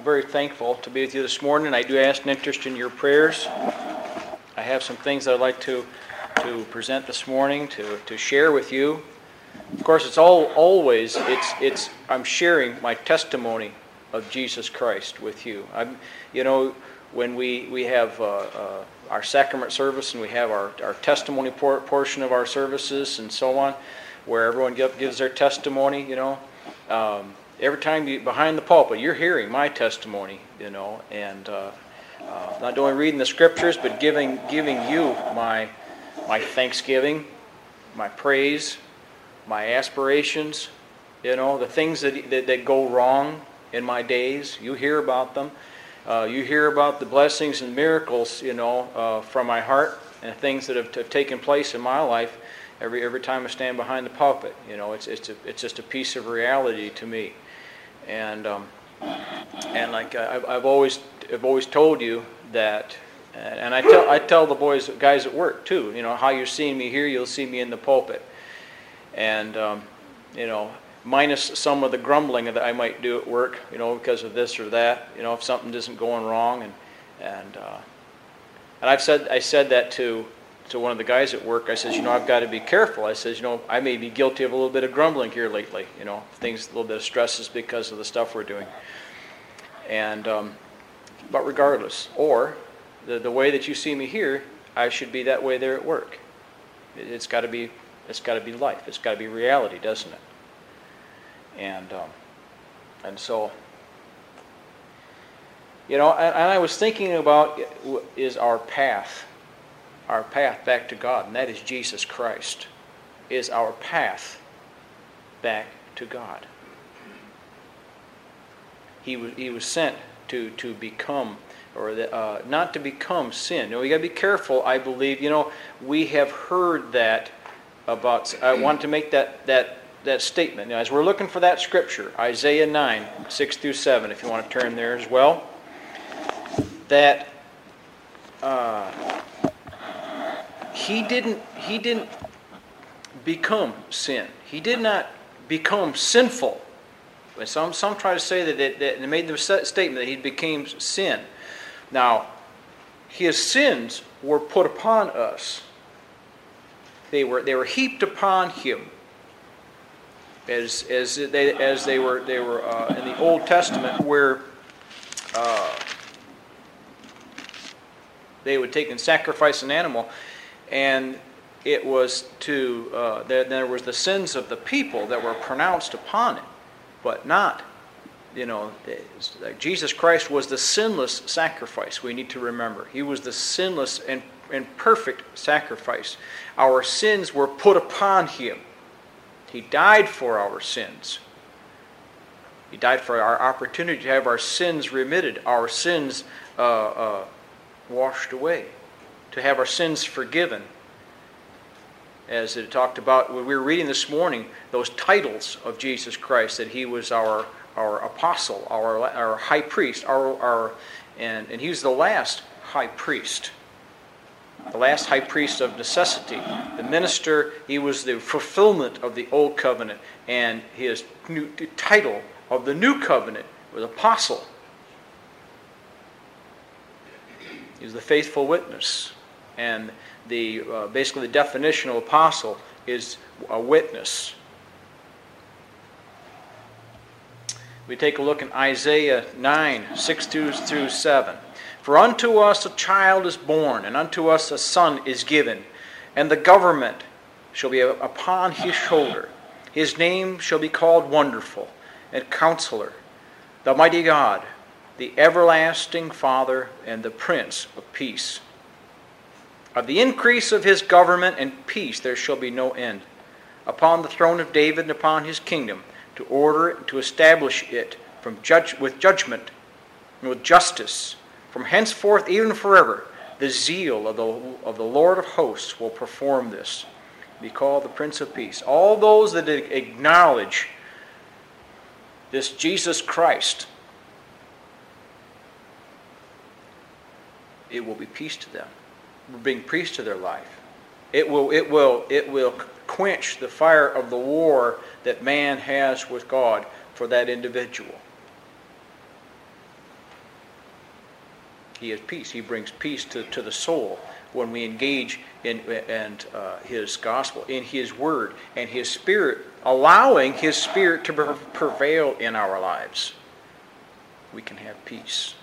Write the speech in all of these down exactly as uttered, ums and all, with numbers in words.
very thankful to be with you this morning. I do ask an interest in your prayers. I have some things that I'd like to to present this morning, to, to share with you. Of course, it's all always it's it's I'm sharing my testimony of Jesus Christ with you. I'm, you know, when we we have uh, uh, our sacrament service and we have our our testimony por- portion of our services and so on, where everyone give, gives their testimony, you know. Um, every time you behind the pulpit, you're hearing my testimony, you know, and uh, uh, not only reading the scriptures, but giving giving you my my thanksgiving, my praise, my aspirations, you know, the things that that, that go wrong in my days. You hear about them. Uh, you hear about the blessings and miracles, you know, uh, from my heart and things that have, have taken place in my life. Every every time I stand behind the pulpit, you know, it's it's a, it's just a piece of reality to me, and um, and like I've, I've always I've always told you that, and I tell I tell the boys guys at work too, you know, how you're seeing me here, you'll see me in the pulpit, and um, you know, minus some of the grumbling that I might do at work, you know, because of this or that, you know, if something isn't going wrong, and and uh, and I've said I said that to. to one of the guys at work. I says, you know, I've got to be careful. I says, you know, I may be guilty of a little bit of grumbling here lately, you know, things, a little bit of stresses because of the stuff we're doing. And, um, but regardless, or the, the way that you see me here, I should be that way there at work. It, it's got to be, it's got to be life. It's got to be reality, doesn't it? And, um, and so, you know, and, and I was thinking about is our path. Our path back to God, and that is Jesus Christ, is our path back to God. He was he was sent to to become, or the, uh, not to become sin. You know, we got to be careful. I believe. You know, we have heard that about. I want to make that that that statement. Now, as we're looking for that scripture, Isaiah nine six through seven. If you want to turn there as well, that. Uh, He didn't. He didn't become sin. He did not become sinful. But some some try to say that it, that they made the statement that he became sin. Now, his sins were put upon us. They were they were heaped upon him. As as they as they were they were uh, in the Old Testament, where uh, they would take and sacrifice an animal. And it was to, uh, there, there was the sins of the people that were pronounced upon it, but not, you know, Jesus Christ was the sinless sacrifice, we need to remember. He was the sinless and, and perfect sacrifice. Our sins were put upon him. He died for our sins. He died for our opportunity to have our sins remitted, our sins uh, uh, washed away, to have our sins forgiven. As it talked about when we were reading this morning, those titles of Jesus Christ, that he was our our apostle, our our high priest, our our and, and he was the last high priest. The last high priest of necessity. The minister, he was the fulfillment of the old covenant, and his new title of the new covenant was apostle. He was the faithful witness. And the uh, basically the definition of apostle is a witness. We take a look in Isaiah nine, six through seven. For unto us a child is born, and unto us a son is given, and the government shall be upon his shoulder. His name shall be called Wonderful, and Counselor, the Mighty God, the Everlasting Father, and the Prince of Peace. Of the increase of his government and peace there shall be no end, upon the throne of David and upon his kingdom, to order it and to establish it from judge, with judgment and with justice, from henceforth even forever. The zeal of the, of the Lord of hosts will perform this. Be called the Prince of Peace. All those that acknowledge this Jesus Christ, it will be peace to them. Bring peace to their life. It will, it will, it will quench the fire of the war that man has with God for that individual. He is peace. He brings peace to, to the soul when we engage in and uh, His gospel, in His word, and His Spirit, allowing His Spirit to prevail in our lives. We can have peace.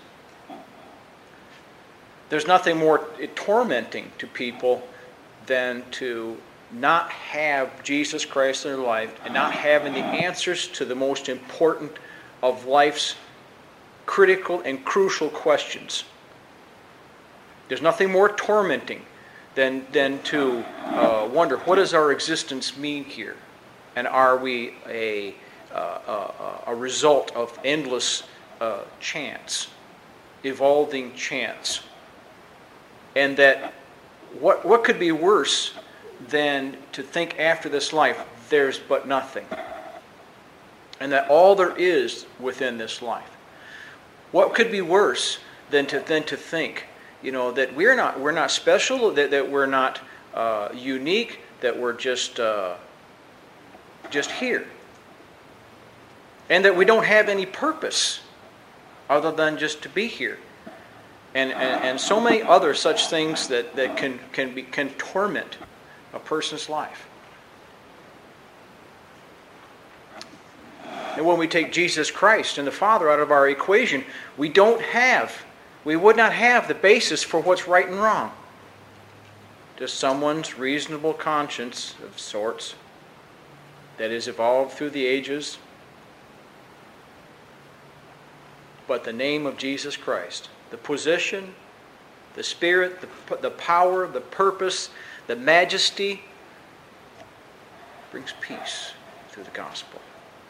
There's nothing more tormenting to people than to not have Jesus Christ in their life and not having the answers to the most important of life's critical and crucial questions. There's nothing more tormenting than, than to uh, wonder, what does our existence mean here? And are we a, uh, a, a result of endless uh, chance, evolving chance? And that what, what could be worse than to think after this life, there's but nothing. And that all there is within this life. What could be worse than to than to think, you know, that we're not we're not special, that, that we're not uh, unique, that we're just uh, just here, and that we don't have any purpose other than just to be here, and and, and so many other such things that, that can can be can torment a person's life. And when we take Jesus Christ and the Father out of our equation, we don't have, we would not have the basis for what's right and wrong. Just someone's reasonable conscience of sorts that has evolved through the ages. But the name of Jesus Christ, the position, the Spirit, the, the power, the purpose, the majesty, brings peace through the gospel.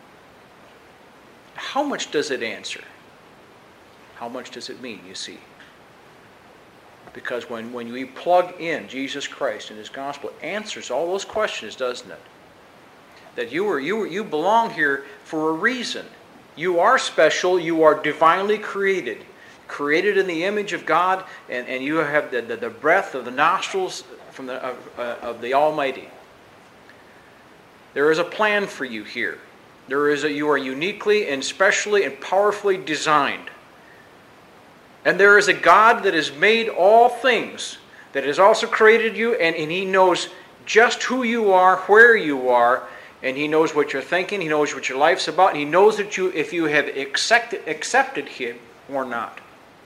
How much does it answer? How much does it mean, you see? Because when, when we plug in Jesus Christ and His gospel, it answers all those questions, doesn't it? That you are, you are, you belong here for a reason. You are special, you are divinely created. Created in the image of God, and, and you have the, the, the breath of the nostrils from the, of, uh, of the Almighty. There is a plan for you here. There is a, you are uniquely and specially and powerfully designed. And there is a God that has made all things, that has also created you, and, and He knows just who you are, where you are, and He knows what you're thinking, He knows what your life's about, and He knows that you, if you have accepted, accepted Him or not.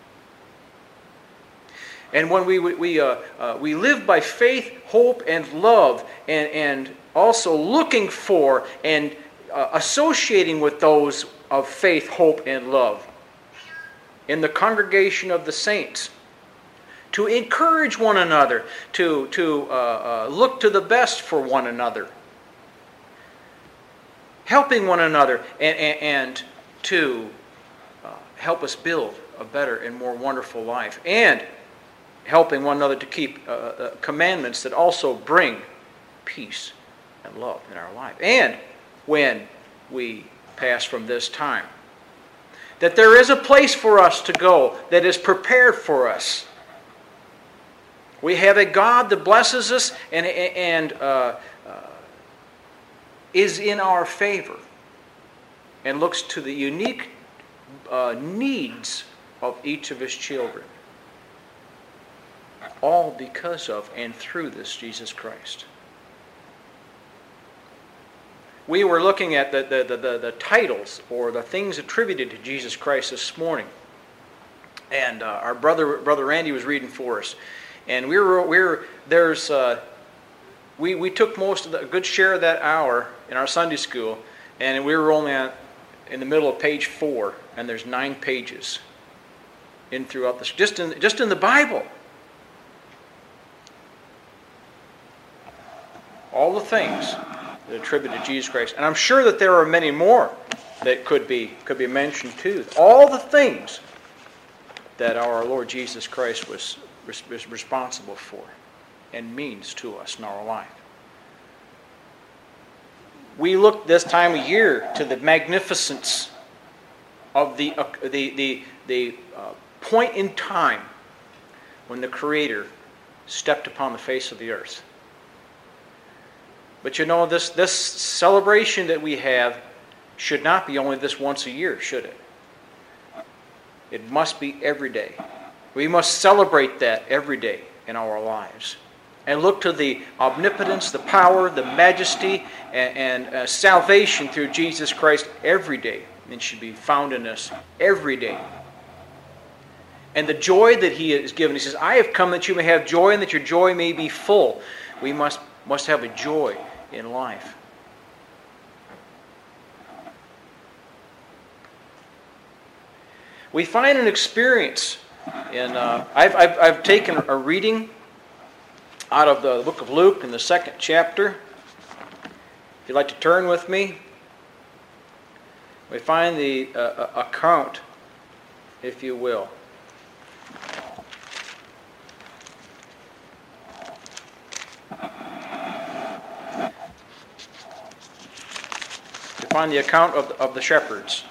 And when we we uh, uh, we live by faith, hope, and love, and, and also looking for and uh, associating with those of faith, hope, and love in the congregation of the saints, to encourage one another, to, to uh, uh, look to the best for one another, helping one another, and, and, and to uh, help us build a better and more wonderful life, and helping one another to keep uh, uh, commandments that also bring peace and love in our life. And when we pass from this time, that there is a place for us to go that is prepared for us. We have a God that blesses us and, and uh, uh, is in our favor and looks to the unique uh, needs of each of His children. All because of and through this Jesus Christ. We were looking at the, the, the, the, the titles or the things attributed to Jesus Christ this morning. And uh, our brother brother Randy was reading for us. And we were, we were there's, uh, we, we took most of the, a good share of that hour in our Sunday school, and we were only at, in the middle of page four, and there's nine pages in throughout this, just in, just in the Bible. All the things that attributed to Jesus Christ. And I'm sure that there are many more that could be could be mentioned too. All the things that our Lord Jesus Christ was, was responsible for and means to us in our life. We look this time of year to the magnificence of the, uh, the, the, the uh, point in time when the Creator stepped upon the face of the earth. But you know, this, this celebration that we have should not be only this once a year, should it? It must be every day. We must celebrate that every day in our lives and look to the omnipotence, the power, the majesty, and, and uh, salvation through Jesus Christ every day. It should be found in us every day. And the joy that He has given. He says, I have come that you may have joy and that your joy may be full. We must, must have a joy in life. We find an experience in, uh, I've, I've, I've taken a reading out of the book of Luke in the second chapter. If you'd like to turn with me, we find the uh, account, if you will. You find the account of, of the shepherds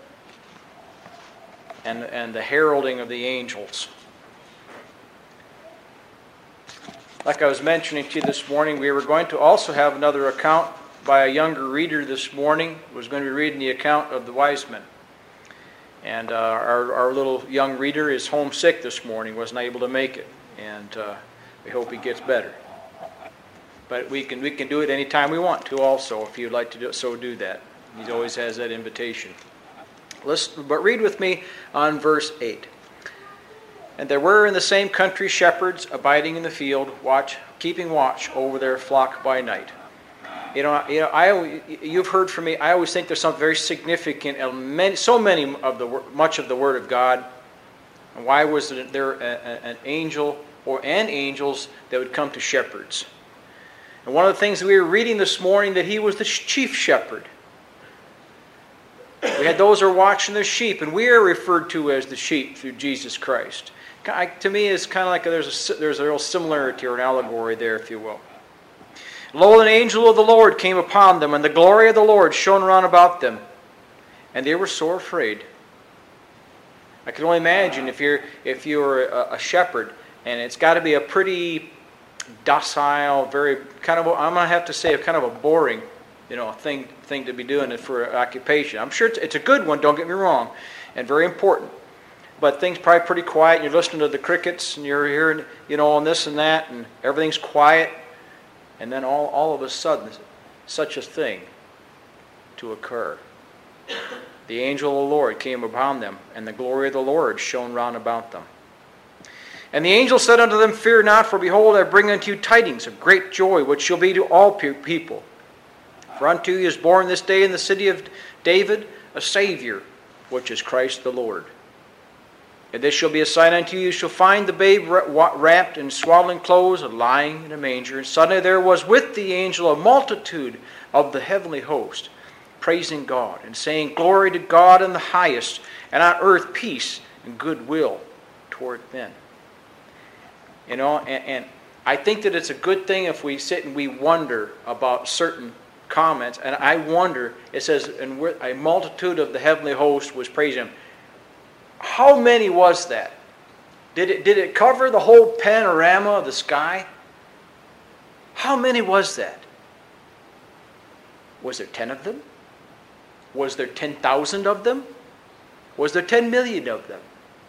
and, and the heralding of the angels. Like I was mentioning to you this morning, we were going to also have another account by a younger reader this morning. Who was going to be reading the account of the wise men. And uh, our, our little young reader is homesick this morning, wasn't able to make it. And uh, we hope he gets better. But we can we can do it anytime we want to also, if you'd like to do, so do that. He always has that invitation. Let's, but read with me on verse eight. And there were in the same country shepherds abiding in the field, watch, keeping watch over their flock by night. You know, you know, I you've heard from me. I always think there's something very significant, and many, so many of the much of the Word of God. And why was there a, a, an angel or an angels that would come to shepherds? And one of the things that we were reading this morning, that he was the chief shepherd. We had those who are watching their sheep, and we are referred to as the sheep through Jesus Christ. I, to me, it's kind of like a, there's a there's a real similarity or an allegory there, if you will. Lo, an angel of the Lord came upon them, and the glory of the Lord shone round about them, and they were sore afraid. I can only imagine if you're if you're a, a shepherd, and it's got to be a pretty docile, very kind of I'm gonna have to say a kind of a boring, you know, thing thing to be doing it for an occupation. I'm sure it's, it's a good one. Don't get me wrong, and very important. But things probably pretty quiet. And you're listening to the crickets, and you're hearing, you know, on this and that, and everything's quiet. And then all, all of a sudden, such a thing to occur. The angel of the Lord came upon them, and the glory of the Lord shone round about them. And the angel said unto them, Fear not, for behold, I bring unto you tidings of great joy, which shall be to all people. For unto you is born this day in the city of David a Savior, which is Christ the Lord. And this shall be a sign unto you, you shall find the babe wrapped in swaddling clothes and lying in a manger. And suddenly there was with the angel a multitude of the heavenly host, praising God, and saying, Glory to God in the highest, and on earth peace and goodwill toward men. You know, and, and I think that it's a good thing if we sit and we wonder about certain comments. And I wonder, it says, and a multitude of the heavenly host was praising him. How many was that? Did it, did it cover the whole panorama of the sky? How many was that? Was there ten of them? Was there ten thousand of them? Was there ten million of them?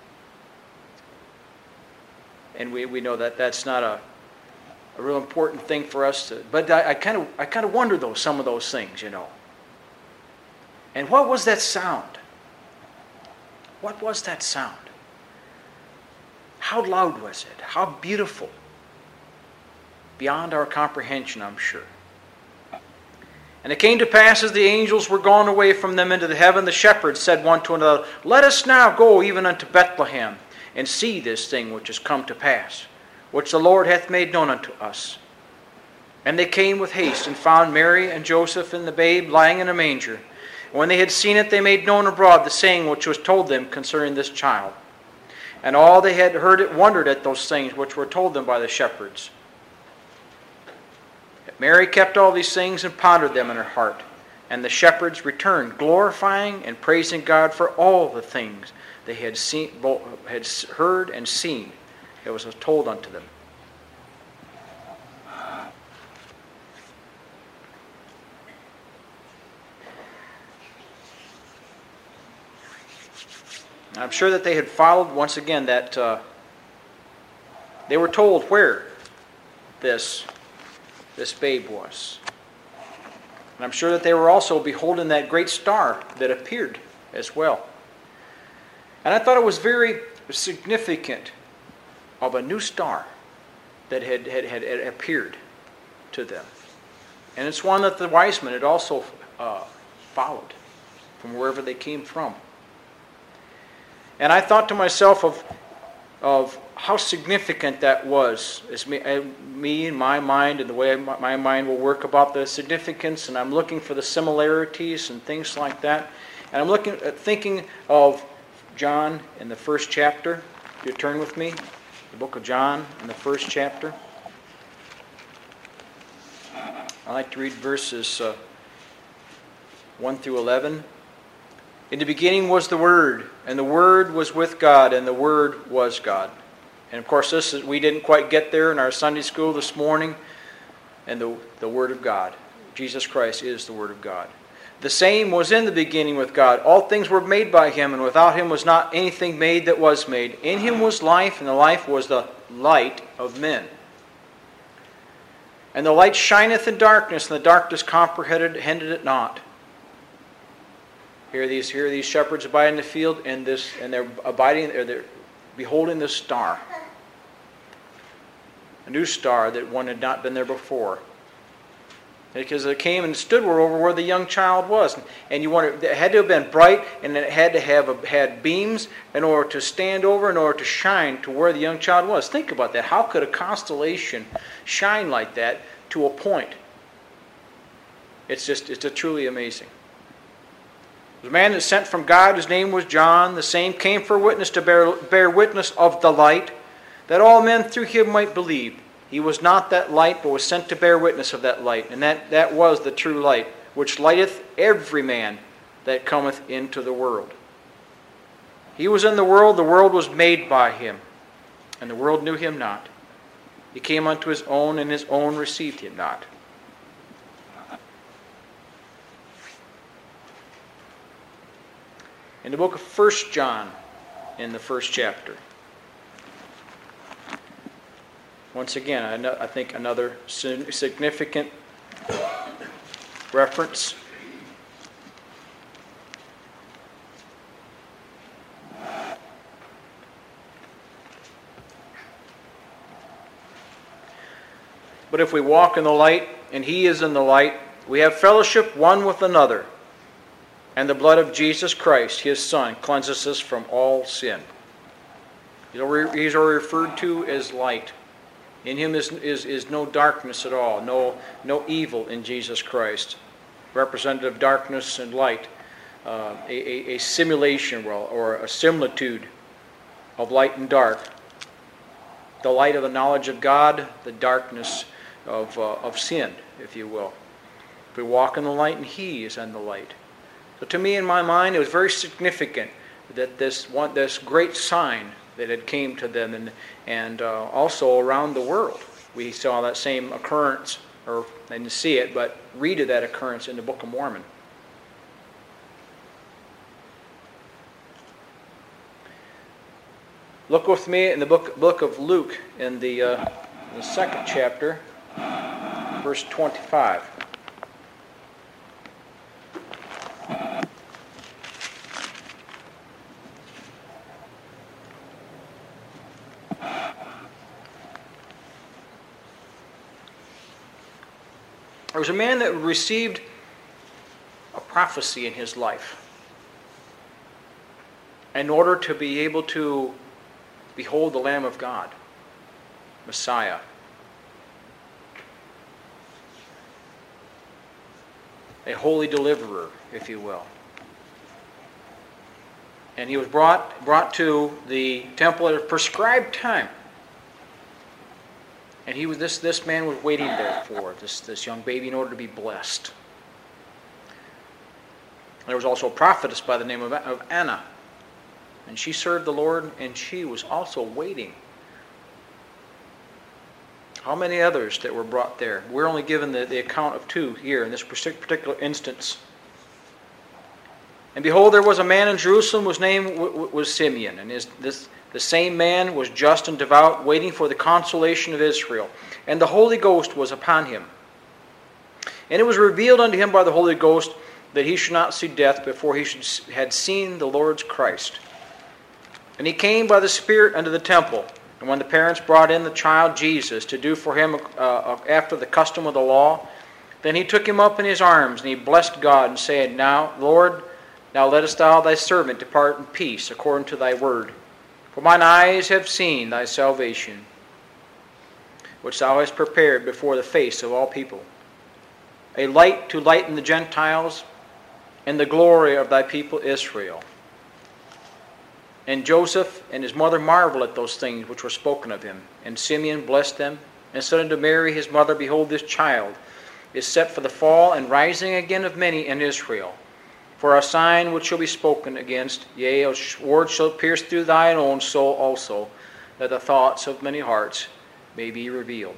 And we, we know that that's not a, a real important thing for us to, but I, I kind of I kind of wonder those some of those things, you know. And what was that sound? What was that sound? How loud was it? How beautiful? Beyond our comprehension, I'm sure. And it came to pass as the angels were gone away from them into the heaven, the shepherds said one to another, Let us now go even unto Bethlehem, and see this thing which is come to pass, which the Lord hath made known unto us. And they came with haste, and found Mary and Joseph and the babe lying in a manger. And when they had seen it, they made known abroad the saying which was told them concerning this child. And all they had heard it wondered at those things which were told them by the shepherds. Mary kept all these things and pondered them in her heart. And the shepherds returned, glorifying and praising God for all the things they had seen, had heard and seen that was told unto them. I'm sure that they had followed, once again, that uh, They were told where this, this babe was. And I'm sure that they were also beholding that great star that appeared as well. And I thought it was very significant of a new star that had, had, had appeared to them. And it's one that the wise men had also uh, followed from wherever they came from. And I thought to myself of, of how significant that was, as me, uh, me and my mind and the way my, my mind will work about the significance, and I'm looking for the similarities and things like that. And I'm looking at thinking of John in the first chapter. If you turn with me, the book of John in the first chapter. I like to read verses uh, one through eleven. In the beginning was the Word, and the Word was with God, and the Word was God. And of course, this is, we didn't quite get there in our Sunday school this morning. And the, the Word of God, Jesus Christ, is the Word of God. The same was in the beginning with God. All things were made by Him, and without Him was not anything made that was made. In Him was life, and the life was the light of men. And the light shineth in darkness, and the darkness comprehended it not. Here are these, here are these shepherds abiding in the field, and this, and they're abiding, or they're beholding this star, a new star that one had not been there before. Because it came and stood over where the young child was, and you wonder, it had to have been bright, and it had to have a, had beams in order to stand over, in order to shine to where the young child was. Think about that. How could a constellation shine like that to a point? It's just, it's a truly amazing. The man that sent from God, his name was John. The same came for witness to bear, bear witness of the light, that all men through him might believe. He was not that light, but was sent to bear witness of that light. And that, that was the true light, which lighteth every man that cometh into the world. He was in the world, the world was made by him, and the world knew him not. He came unto his own, and his own received him not. In the book of First John, in the first chapter, once again, I think another significant reference. But if we walk in the light, and He is in the light, we have fellowship one with another. And the blood of Jesus Christ, His Son, cleanses us from all sin. He's already referred to as light. In Him is, is, is no darkness at all, no, no evil in Jesus Christ. Representative darkness and light, uh, a, a, a simulation or a similitude of light and dark. The light of the knowledge of God, the darkness of, uh, of sin, if you will. If we walk in the light, and He is in the light. So to me, in my mind, it was very significant that this one, this great sign that had came to them, and and uh, also around the world, we saw that same occurrence, or I didn't see it, but read of that occurrence in the Book of Mormon. Look with me in the book book of Luke, in the, uh, the second chapter, verse twenty-five. There was a man that received a prophecy in his life in order to be able to behold the Lamb of God, Messiah. A holy deliverer, if you will. And he was brought, brought to the temple at a prescribed time. And he was this, this man was waiting there for this, this young baby in order to be blessed. There was also a prophetess by the name of, of Anna. And she served the Lord, and she was also waiting. How many others that were brought there? We're only given the, the account of two here in this particular instance. And behold, there was a man in Jerusalem whose name w- w- was Simeon. And his, this The same man was just and devout, waiting for the consolation of Israel. And the Holy Ghost was upon him. And it was revealed unto him by the Holy Ghost that he should not see death before he should, had seen the Lord's Christ. And he came by the Spirit unto the temple. And when the parents brought in the child Jesus to do for him uh, after the custom of the law, then he took him up in his arms, and he blessed God, and said, Now, Lord, now lettest thou thy servant depart in peace, according to thy word. For mine eyes have seen thy salvation, which thou hast prepared before the face of all people, a light to lighten the Gentiles, and the glory of thy people Israel. And Joseph and his mother marveled at those things which were spoken of him. And Simeon blessed them, and said unto Mary his mother, Behold, this child is set for the fall and rising again of many in Israel, for a sign which shall be spoken against, yea, a sword shall pierce through thine own soul also, that the thoughts of many hearts may be revealed.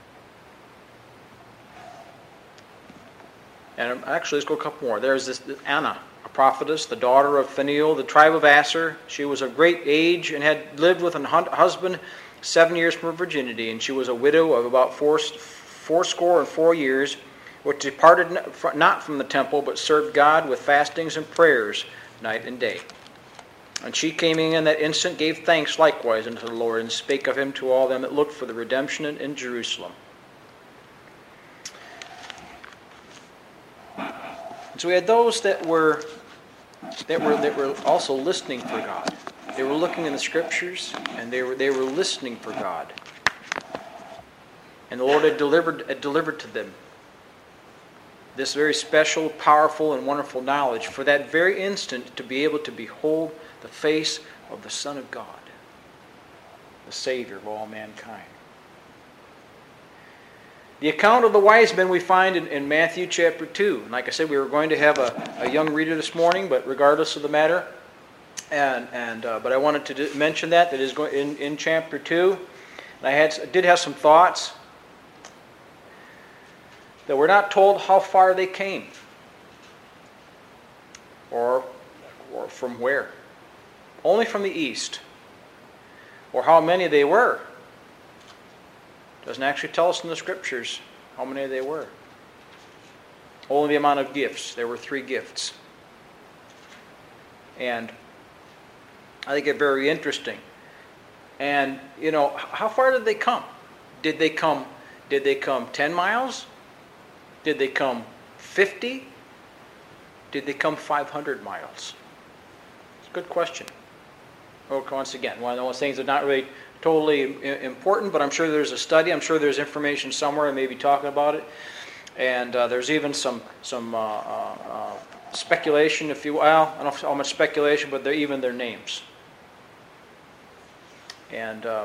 And actually, let's go a couple more. There's this Anna, a prophetess, the daughter of Phanuel, the tribe of Aser. She was of great age and had lived with an husband seven years from her virginity, and she was a widow of about four, fourscore and four years, which departed not from the temple, but served God with fastings and prayers night and day. And she came in that instant, gave thanks likewise unto the Lord, and spake of him to all them that looked for the redemption in, in Jerusalem. And so we had those that were that were that were also listening for God. They were looking in the Scriptures, and they were they were listening for God. And the Lord had delivered had delivered to them this very special, powerful, and wonderful knowledge for that very instant to be able to behold the face of the Son of God, the Savior of all mankind. The account of the wise men we find in, in Matthew chapter two. And like I said, we were going to have a, a young reader this morning, but regardless of the matter, and and uh, but I wanted to d- mention that that is going in, in chapter two. And I had did have some thoughts that we're not told how far they came, or or from where. Only from the east, or how many they were. Doesn't actually tell us in the Scriptures how many they were. Only the amount of gifts. There were three gifts. And I think it very interesting. And, you know, how far did they come? Did they come, did they come ten miles? Did they come fifty? Did they come five hundred miles? It's a good question. Well, once again, one of those things that are not really totally important, but I'm sure there's a study. I'm sure there's information somewhere, maybe talking about it. And uh, there's even some some uh, uh, uh, speculation, if you will. I don't know how much speculation, but they're even their names. And um,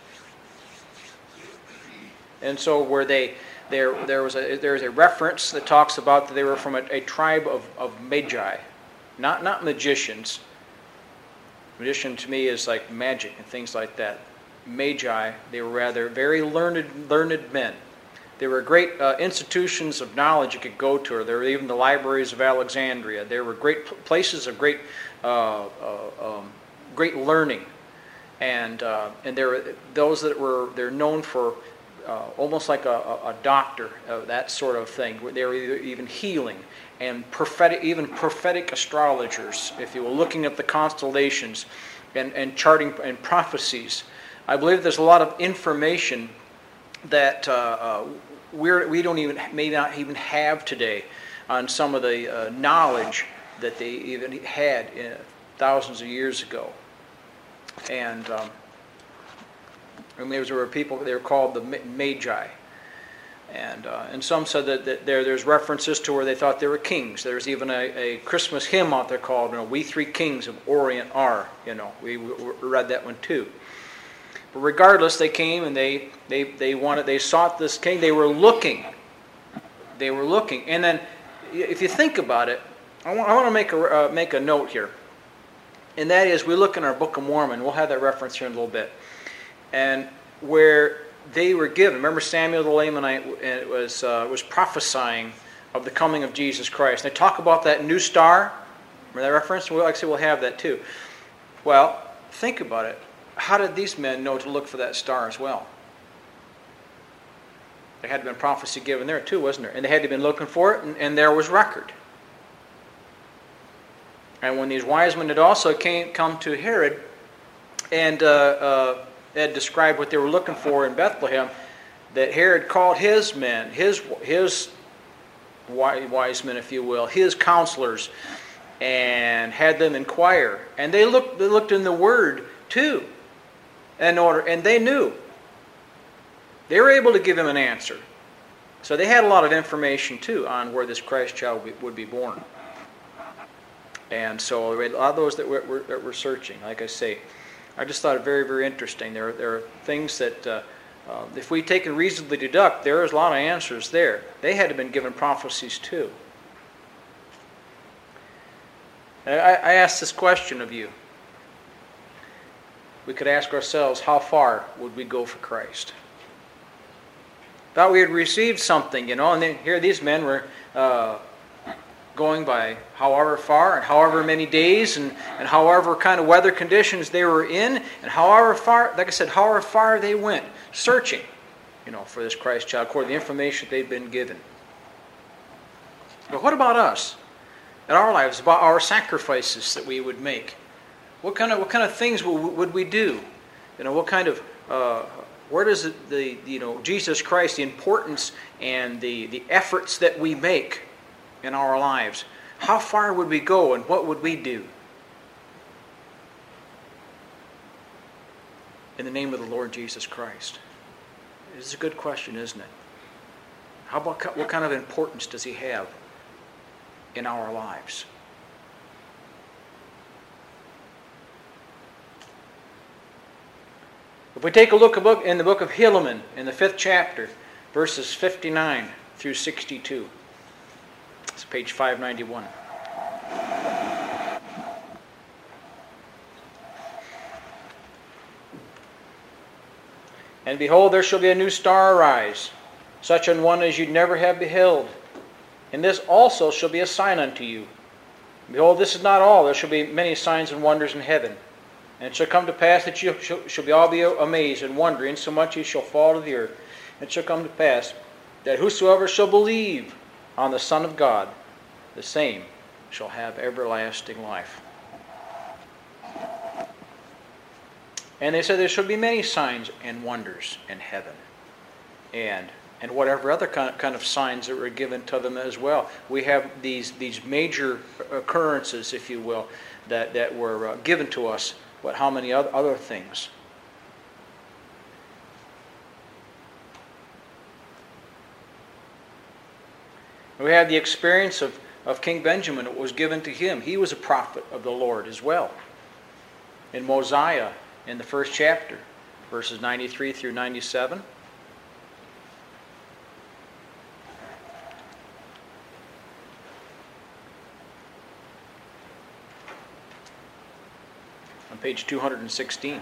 and so where they there there was a there's a reference that talks about that they were from a, a tribe of, of magi, not not magicians. Magician to me is like magic and things like that. Magi, they were rather very learned learned men. There were great uh, institutions of knowledge you could go to. There were even the libraries of Alexandria. There were great places of great uh, uh, um, great learning, and uh, and there were those that were they're known for uh, almost like a, a, a doctor, uh, that sort of thing. They were even healing and prophetic, even prophetic astrologers, if you were looking at the constellations and, and charting and prophecies. I believe there's a lot of information that uh, uh, we're, we don't even may not even have today on some of the uh, knowledge that they even had in, thousands of years ago. And, um, and there were people, they were called the Magi. And uh, and some said that, that there there's references to where they thought they were kings. There's even a, a Christmas hymn out there called, you know, "We Three Kings of Orient Are." You know, we, we read that one too. But regardless, they came and they they they wanted they sought this king. They were looking. They were looking, and then if you think about it, I want I want to make a uh, make a note here, and that is we look in our Book of Mormon. We'll have that reference here in a little bit, and where they were given. Remember Samuel the Lamanite was uh, was prophesying of the coming of Jesus Christ. And they talk about that new star. Remember that reference? Well, actually, we'll have that too. Well, think about it. how did these men know to look for that star as well? There had to have been prophecy given there too, wasn't there? And they had to have been looking for it, and, and there was record. And when these wise men had also came come to Herod and uh, uh, had described what they were looking for in Bethlehem, that Herod called his men, his his wise men, if you will, his counselors, and had them inquire. And they looked they looked in the Word too, in order, and they knew. They were able to give him an answer. So they had a lot of information too on where this Christ child would be born. And so a lot of those that were, were, that were searching, like I say, I just thought it very, very interesting. There, there are things that, uh, uh, if we take and reasonably deduct, there is a lot of answers there. They had to have been given prophecies too. I, I asked this question of you. We could ask ourselves, how far would we go for Christ? Thought we had received something, you know, and then here these men were uh, going by however far and however many days and, and however kind of weather conditions they were in, and however far, like I said, however far they went, searching, you know, for this Christ child, according to the information they'd been given. But what about us? In our lives, about our sacrifices that we would make? What kind of what kind of things would, would we do? You know, what kind of uh, where does the, the you know Jesus Christ, the importance and the, the efforts that we make in our lives, how far would we go and what would we do? In the name of the Lord Jesus Christ. It's a good question, isn't it? How about what kind of importance does he have in our lives? If we take a look in the book of Helaman, in the fifth chapter, verses fifty-nine through sixty-two. It's page five ninety-one. And behold, there shall be a new star arise, such an one as you never have beheld. And this also shall be a sign unto you. Behold, this is not all. There shall be many signs and wonders in heaven. And it shall come to pass that you shall, shall be all be amazed and wondering, so much ye shall fall to the earth. And it shall come to pass that whosoever shall believe on the Son of God, the same shall have everlasting life. And they said there shall be many signs and wonders in heaven, and and whatever other kind of, kind of signs that were given to them as well. We have these these major occurrences, if you will, that that were uh, given to us. But how many other other things? We have the experience of, of King Benjamin. It was given to him. He was a prophet of the Lord as well. In Mosiah, in the first chapter, verses ninety-three through ninety-seven. On page two hundred sixteen.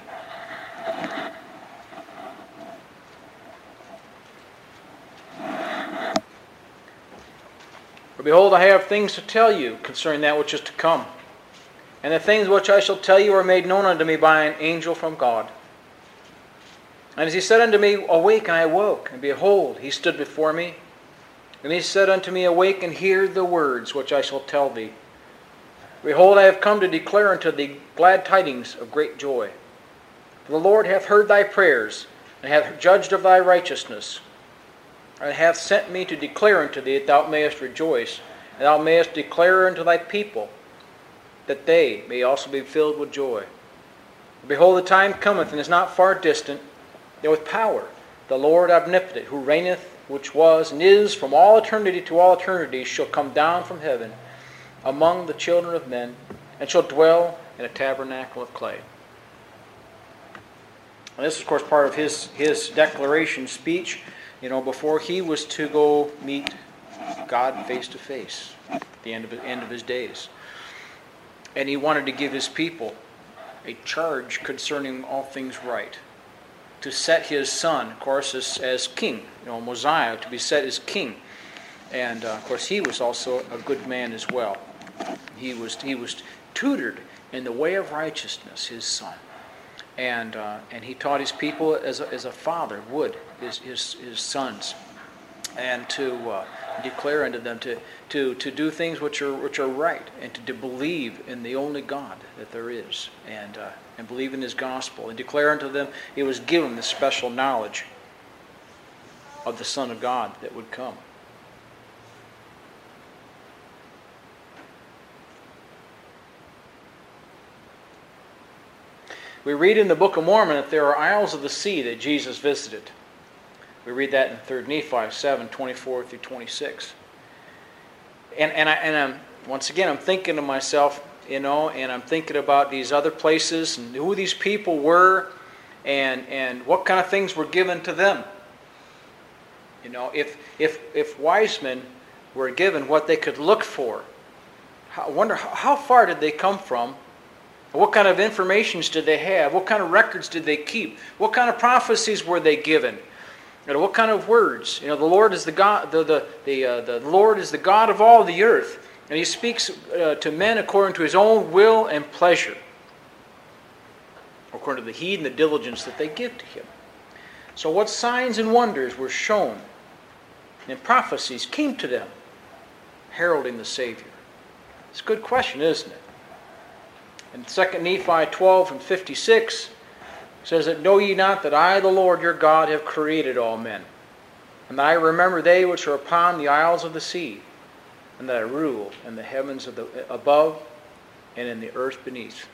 For behold, I have things to tell you concerning that which is to come. And the things which I shall tell you are made known unto me by an angel from God. And as he said unto me, Awake, and I awoke, and behold, he stood before me. And he said unto me, Awake, and hear the words which I shall tell thee. Behold, I have come to declare unto thee glad tidings of great joy. For the Lord hath heard thy prayers, and hath judged of thy righteousness, and hath sent me to declare unto thee that thou mayest rejoice, and thou mayest declare unto thy people, that they may also be filled with joy. Behold, the time cometh, and is not far distant, that with power the Lord omnipotent, who reigneth, which was, and is, from all eternity to all eternity, shall come down from heaven among the children of men, and shall dwell in a tabernacle of clay. And this is, of course, part of his, his declaration speech, you know, before he was to go meet God face to face at the end of, end of his days. And he wanted to give his people a charge concerning all things right, to set his son, of course, as, as king, you know, Mosiah, to be set as king. And, uh, of course, he was also a good man as well. He was he was tutored in the way of righteousness, his son. And uh, and he taught his people as a, as a father would his his, his sons, and to uh, declare unto them to, to to do things which are which are right, and to, to believe in the only God that there is, and uh, and believe in his gospel, and declare unto them he was given the special knowledge of the Son of God that would come. We read in the Book of Mormon that there are isles of the sea that Jesus visited. We read that in Third Nephi seven, twenty-four through twenty-six. And and I and I'm once again I'm thinking to myself, you know, and I'm thinking about these other places and who these people were, and and what kind of things were given to them. You know, if if if wise men were given what they could look for, I wonder how, how far did they come from? What kind of informations did they have? What kind of records did they keep? What kind of prophecies were they given? You know, what kind of words? You know, the Lord is the God. The the the, uh, the Lord is the God of all the earth, and He speaks uh, to men according to His own will and pleasure, according to the heed and the diligence that they give to Him. So, what signs and wonders were shown, and prophecies came to them, heralding the Savior? It's a good question, isn't it? In Second Nephi twelve and fifty-six, it says that, "Know ye not that I, the Lord your God, have created all men, and that I remember they which are upon the isles of the sea, and that I rule in the heavens of the, above and in the earth beneath."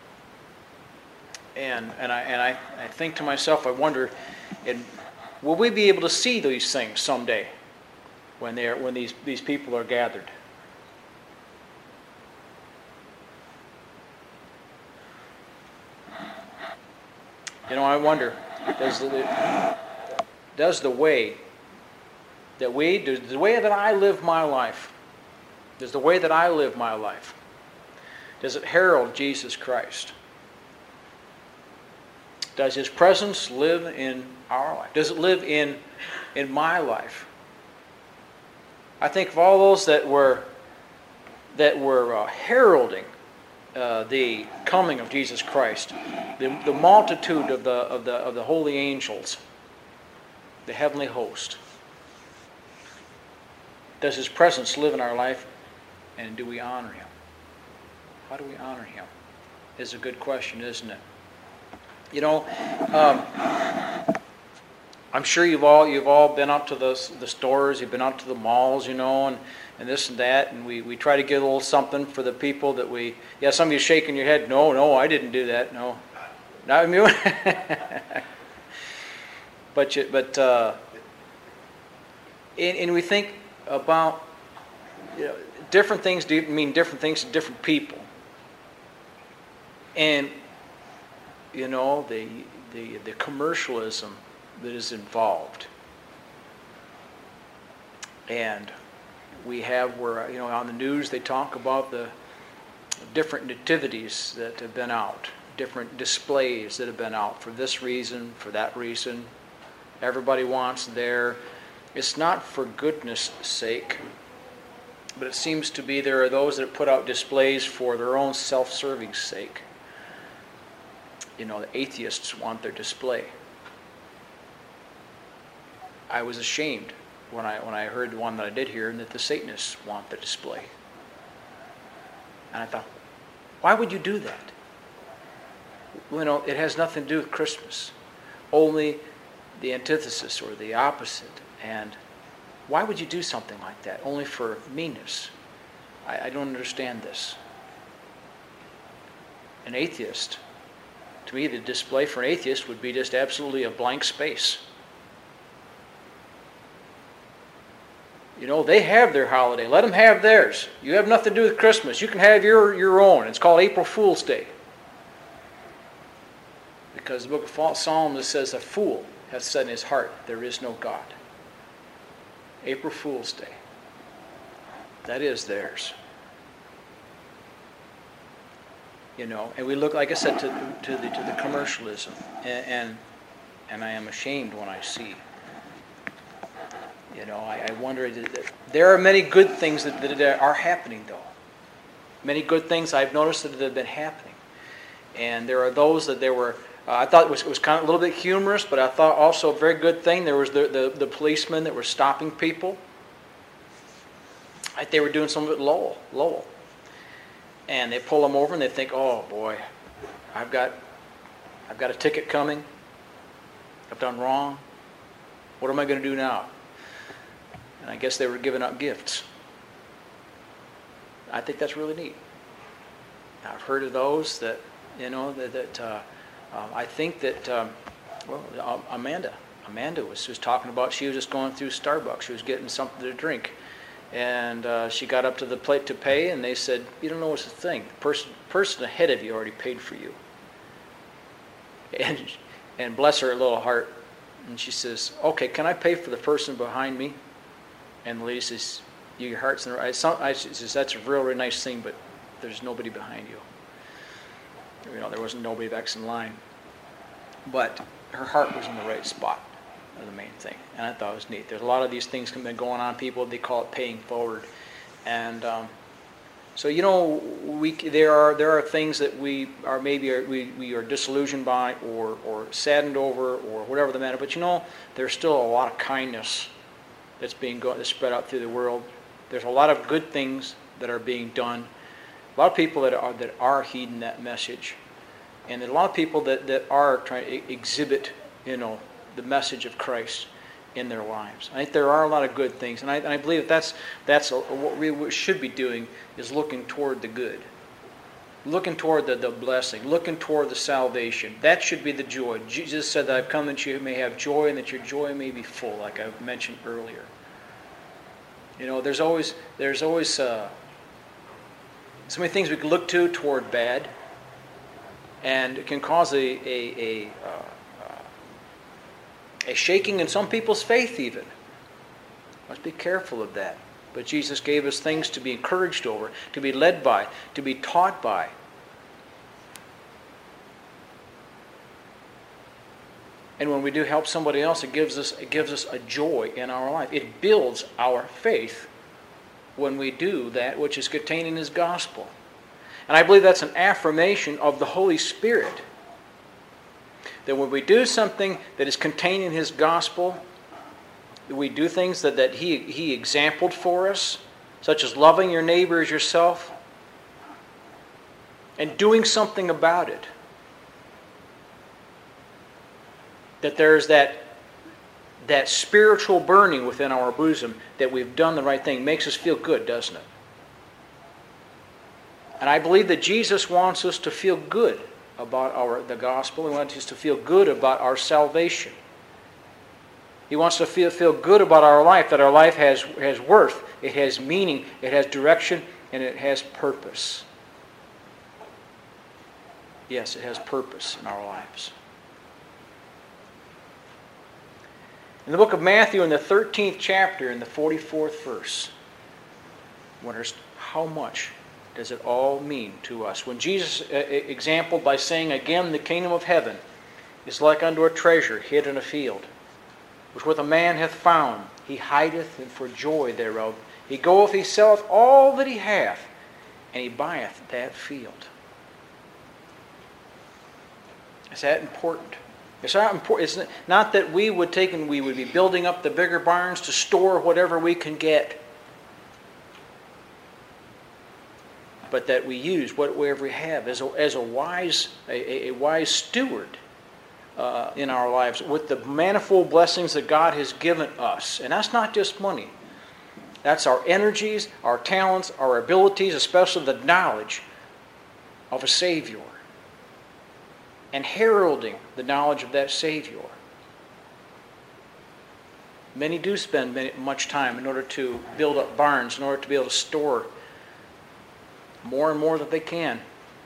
And and I and I, I think to myself, I wonder, and will we be able to see these things someday when they are when these, these people are gathered? You know, I wonder, does the, does the way that we, does the way that I live my life, does the way that I live my life, does it herald Jesus Christ? Does His presence live in our life? Does it live in, in my life? I think of all those that were, that were uh, heralding Uh, the coming of Jesus Christ, the, the multitude of the of the of the holy angels, the heavenly host. Does His presence live in our life, and do we honor Him? How do we honor Him? Is a good question, isn't it? You know, um, I'm sure you've all you've all been up to the the stores, you've been up to the malls, you know, and. and this and that, and we, we try to get a little something for the people that we, yeah, some of you shaking your head, no, no, I didn't do that, no. Not me. but, you, but, uh, and, and we think about, you know, different things do mean different things to different people. And, you know, the, the, the commercialism that is involved. And we have where, you know, on the news they talk about the different nativities that have been out, different displays that have been out for this reason, for that reason. Everybody wants their, it's not for goodness sake, but it seems to be there are those that put out displays for their own self-serving sake. You know, the atheists want their display. I was ashamed when I when I heard the one that I did hear, and that the Satanists want the display. And I thought, why would you do that? You know, it has nothing to do with Christmas. Only the antithesis or the opposite. And why would you do something like that? Only for meanness. I, I don't understand this. An atheist, to me, the display for an atheist would be just absolutely a blank space. You know, they have their holiday. Let them have theirs. You have nothing to do with Christmas. You can have your, your own. It's called April Fool's Day. Because the book of Psalms says, "A fool hath said in his heart, there is no God." April Fool's Day. That is theirs. You know, and we look, like I said, to, to, the, to the commercialism. And, and, and I am ashamed when I see. You know, I, I wonder, there are many good things that, that are happening, though. Many good things I've noticed that have been happening. And there are those that there were Uh, I thought it was, it was kind of a little bit humorous, but I thought also a very good thing. There was the, the, the policemen that were stopping people. Like they were doing something with Lowell, Lowell. And they pull them over and they think, oh boy, I've got, I've got a ticket coming. I've done wrong. What am I going to do now? And I guess they were giving out gifts. I think that's really neat. I've heard of those that, you know, that, that uh, um, I think that, um, well, uh, Amanda, Amanda was, was talking about, she was just going through Starbucks. She was getting something to drink. And uh, she got up to the plate to pay, and they said, you don't know what's the thing. The person, person ahead of you already paid for you. And, and bless her little heart. And she says, okay, can I pay for the person behind me? And the lady says, your heart's in the right. I says, that's a real, really nice thing, but there's nobody behind you. You know, there wasn't nobody next in line. But her heart was in the right spot, was the main thing. And I thought it was neat. There's a lot of these things that have been going on. People, they call it paying forward. And um, so, you know, we there are there are things that we are maybe are, we, we are disillusioned by or, or saddened over or whatever the matter. But, you know, there's still a lot of kindness that's being go, that's spread out through the world. There's a lot of good things that are being done. A lot of people that are that are heeding that message, and a lot of people that, that are trying to exhibit, you know, the message of Christ in their lives. I think there are a lot of good things, and I, and I believe that that's that's a, what we should be doing is looking toward the good, looking toward the, the blessing, looking toward the salvation. That should be the joy. Jesus said that I've come that you may have joy, and that your joy may be full, like I mentioned earlier. You know, there's always there's always uh, so many things we can look to toward bad, and it can cause a a a, uh, a shaking in some people's faith even. Must be careful of that. But Jesus gave us things to be encouraged over, to be led by, to be taught by. And when we do help somebody else, it gives us it gives us a joy in our life. It builds our faith when we do that which is contained in His gospel. And I believe that's an affirmation of the Holy Spirit. That when we do something that is contained in His gospel, we do things that, that he, he exampled for us, such as loving your neighbor as yourself, and doing something about it. That there's that, that spiritual burning within our bosom that we've done the right thing. Makes us feel good, doesn't it? And I believe that Jesus wants us to feel good about our the gospel. He wants us to feel good about our salvation. He wants to feel, feel good about our life, that our life has, has worth, it has meaning, it has direction, and it has purpose. Yes, it has purpose in our lives. In the book of Matthew, in the thirteenth chapter, in the forty-fourth verse, wonders how much does it all mean to us? When Jesus uh, exampled by saying, again, the kingdom of heaven is like unto a treasure hid in a field, which what a man hath found, he hideth, and for joy thereof he goeth, he selleth all that he hath, and he buyeth that field. Is that important? It's not important. It's not that we would take and we would be building up the bigger barns to store whatever we can get, but that we use whatever we have as a, as a wise a, a wise steward uh, in our lives with the manifold blessings that God has given us. And that's not just money. That's our energies, our talents, our abilities, especially the knowledge of a Savior, and heralding the knowledge of that Savior. Many do spend many, much time in order to build up barns, in order to be able to store more and more that they can.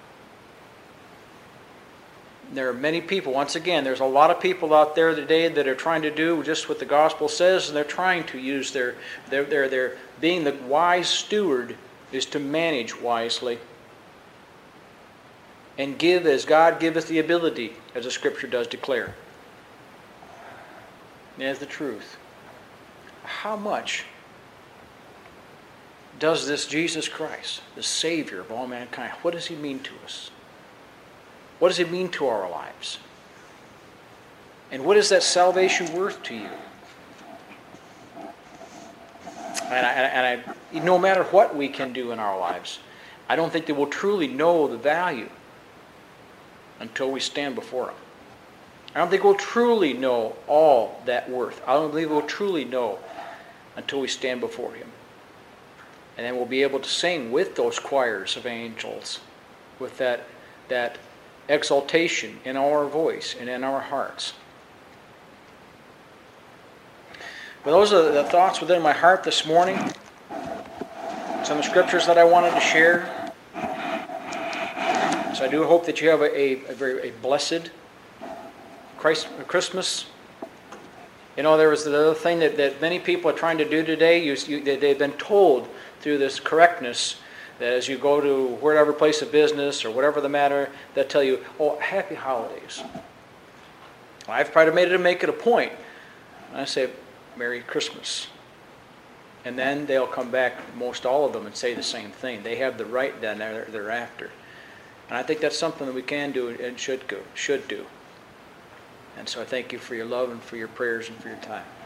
There are many people, once again, there's a lot of people out there today that are trying to do just what the gospel says, and they're trying to use their, their, their, their being the wise steward is to manage wisely and give as God giveth the ability, as the Scripture does declare. And as the truth. How much does this Jesus Christ, the Savior of all mankind, what does He mean to us? What does He mean to our lives? And what is that salvation worth to you? And, I, and I, no matter what we can do in our lives, I don't think they will truly know the value until we stand before Him. I don't think we'll truly know all that worth. I don't believe we'll truly know until we stand before Him. And then we'll be able to sing with those choirs of angels, with that, that exaltation in our voice and in our hearts. Well, those are the thoughts within my heart this morning. Some of the scriptures that I wanted to share. So I do hope that you have a, a, a very a blessed Christ, Christmas. You know, there was the other thing that, that many people are trying to do today. You, you, they, they've been told through this correctness that as you go to whatever place of business or whatever the matter, they'll tell you, oh, happy holidays. Well, I've tried to make it, make it a point. I say, Merry Christmas. And then they'll come back, most all of them, and say the same thing. They have the right then thereafter. And I think that's something that we can do and should go, should do. And so I thank you for your love and for your prayers and for your time.